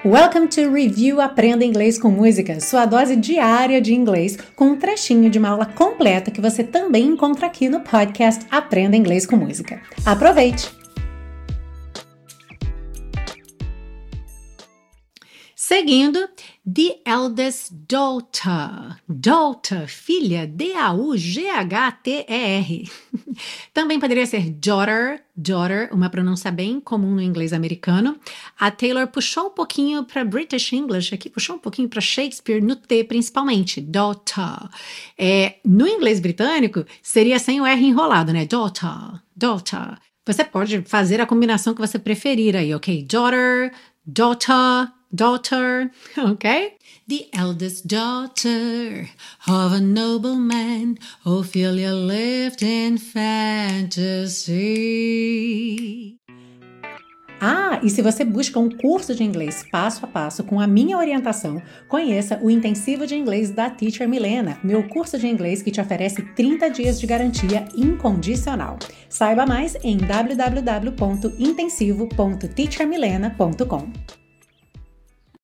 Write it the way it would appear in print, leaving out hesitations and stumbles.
Welcome to Review Aprenda Inglês com Música, sua dose diária de inglês com um trechinho de uma aula completa que você também encontra aqui no podcast Aprenda Inglês com Música. Aproveite! Seguindo, the eldest daughter. Daughter, filha, D-A-U-G-H-T-E-R. Também poderia ser daughter, uma pronúncia bem comum no inglês americano. A Taylor puxou um pouquinho para British English aqui, puxou um pouquinho para Shakespeare no T principalmente, daughter. No inglês britânico, seria sem o R enrolado, né? Daughter. Você pode fazer a combinação que você preferir aí, ok? Daughter, okay? The eldest daughter of a nobleman, Ophelia lived in fantasy. E se você busca um curso de inglês passo a passo com a minha orientação, conheça o Intensivo de Inglês da Teacher Milena, meu curso de inglês que te oferece 30 dias de garantia incondicional. Saiba mais em www.intensivo.teachermilena.com.